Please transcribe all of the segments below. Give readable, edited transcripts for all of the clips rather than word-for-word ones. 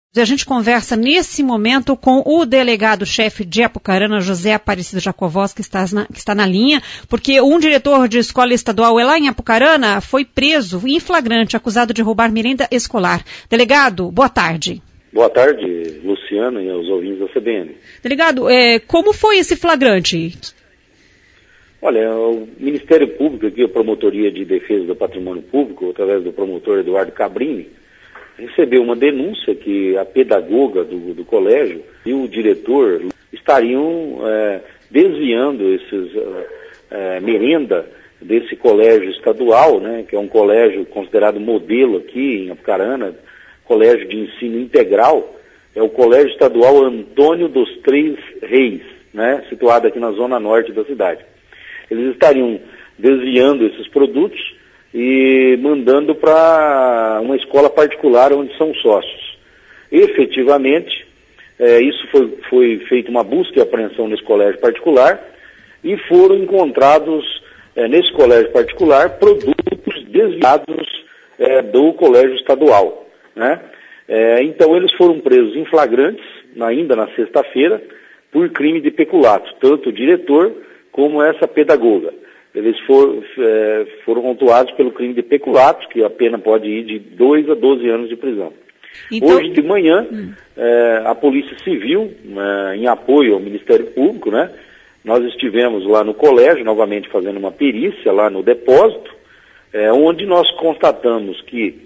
A gente conversa nesse momento com o delegado-chefe de Apucarana, José Aparecido Jacovós, que está na linha, porque um diretor de escola estadual lá em Apucarana foi preso em flagrante, acusado de roubar merenda escolar. Delegado, boa tarde. Boa tarde, Luciano, e aos ouvintes da CBN. Delegado, como foi esse flagrante? Olha, o Ministério Público, aqui a Promotoria de Defesa do Patrimônio Público, através do promotor Eduardo Cabrini, recebeu uma denúncia que a pedagoga do colégio e o diretor estariam desviando esses merenda desse colégio estadual, né, que é um colégio considerado modelo aqui em Apucarana, colégio de ensino integral, é o Colégio Estadual Antônio dos Três Reis, né, situado aqui na zona norte da cidade. Eles estariam desviando esses produtos e mandando para uma escola particular onde são sócios. Efetivamente, isso foi feita uma busca e apreensão nesse colégio particular e foram encontrados nesse colégio particular produtos desviados do colégio estadual, né? Então eles foram presos em flagrantes, ainda na sexta-feira, por crime de peculato, tanto o diretor como essa pedagoga. Eles foram autuados pelo crime de peculato, que a pena pode ir de 2 a 12 anos de prisão. Então, hoje de manhã, a Polícia Civil, em apoio ao Ministério Público, né, nós estivemos lá no colégio, novamente fazendo uma perícia lá no depósito, onde nós constatamos que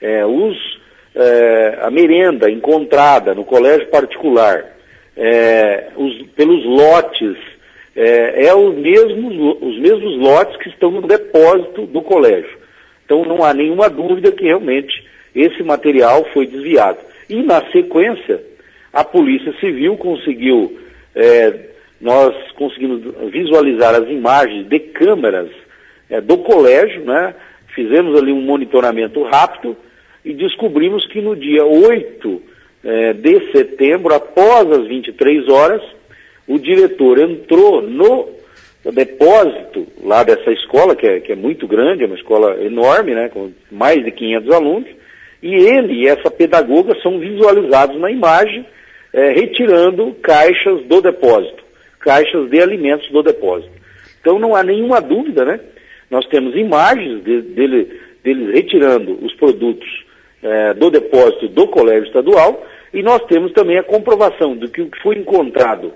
a merenda encontrada no colégio particular, pelos lotes, os mesmos lotes que estão no depósito do colégio. Então não há nenhuma dúvida que realmente esse material foi desviado. E na sequência, a Polícia Civil conseguiu, nós conseguimos visualizar as imagens de câmeras do colégio, né? Fizemos ali um monitoramento rápido e descobrimos que no dia 8 de setembro, após as 23 horas, o diretor entrou no depósito lá dessa escola, que é muito grande, é uma escola enorme, né, com mais de 500 alunos, e ele e essa pedagoga são visualizados na imagem, retirando caixas do depósito, caixas de alimentos do depósito. Então não há nenhuma dúvida, né? Nós temos imagens deles retirando os produtos do depósito do colégio estadual, e nós temos também a comprovação do que foi encontrado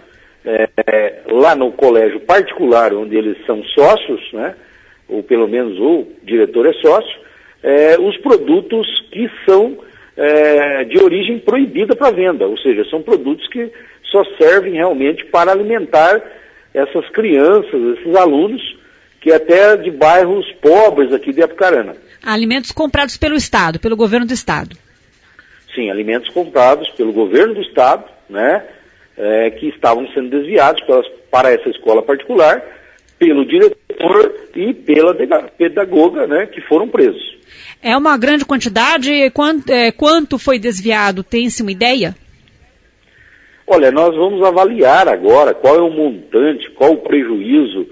lá no colégio particular, onde eles são sócios, né, ou pelo menos o diretor é sócio, os produtos que são de origem proibida para venda, ou seja, são produtos que só servem realmente para alimentar essas crianças, esses alunos, que até de bairros pobres aqui de Apucarana. Alimentos comprados pelo Estado, pelo governo do Estado. Sim, alimentos comprados pelo governo do Estado, né, que estavam sendo desviados para essa escola particular, pelo diretor e pela pedagoga, né, que foram presos. É uma grande quantidade? Quanto foi desviado? Tem-se uma ideia? Olha, nós vamos avaliar agora qual é o montante, qual o prejuízo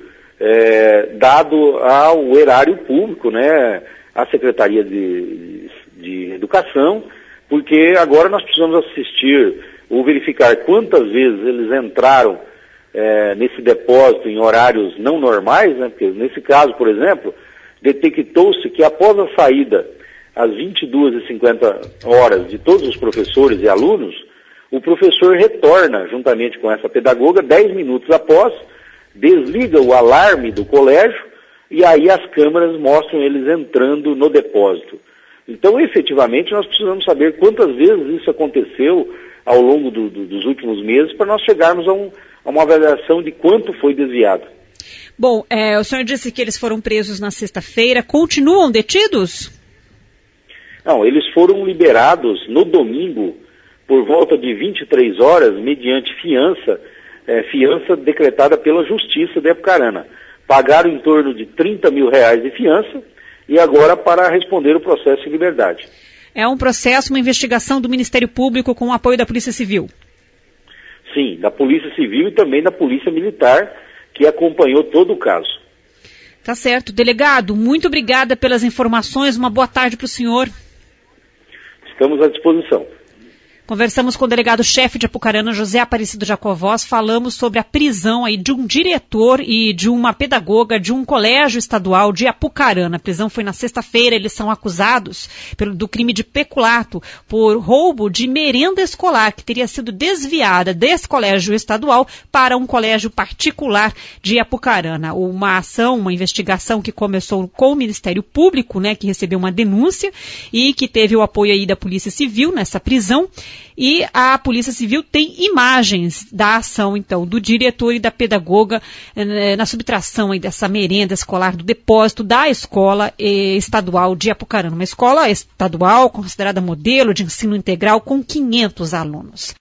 dado ao erário público, né, à Secretaria de Educação, porque agora nós precisamos assistir ou verificar quantas vezes eles entraram nesse depósito em horários não normais, né? Porque nesse caso, por exemplo, detectou-se que após a saída às 22h50 de todos os professores e alunos, o professor retorna juntamente com essa pedagoga 10 minutos após, desliga o alarme do colégio e aí as câmeras mostram eles entrando no depósito. Então, efetivamente, nós precisamos saber quantas vezes isso aconteceu ao longo dos últimos meses para nós chegarmos a uma avaliação de quanto foi desviado. Bom, o senhor disse que eles foram presos na sexta-feira. Continuam detidos? Não, eles foram liberados no domingo por volta de 23 horas mediante fiança decretada pela Justiça de Apucarana. Pagaram em torno de R$30 mil de fiança e agora para responder o processo em liberdade. É um processo, uma investigação do Ministério Público com o apoio da Polícia Civil? Sim, da Polícia Civil e também da Polícia Militar, que acompanhou todo o caso. Tá certo. Delegado, muito obrigada pelas informações. Uma boa tarde para o senhor. Estamos à disposição. Conversamos com o delegado-chefe de Apucarana, José Aparecido Jacovós, falamos sobre a prisão aí de um diretor e de uma pedagoga de um colégio estadual de Apucarana. A prisão foi na sexta-feira, eles são acusados do crime de peculato por roubo de merenda escolar, que teria sido desviada desse colégio estadual para um colégio particular de Apucarana. Uma ação, uma investigação que começou com o Ministério Público, né, que recebeu uma denúncia e que teve o apoio aí da Polícia Civil nessa prisão. E a Polícia Civil tem imagens da ação, então, do diretor e da pedagoga na subtração aí dessa merenda escolar do depósito da escola estadual de Apucarana. Uma escola estadual considerada modelo de ensino integral com 500 alunos.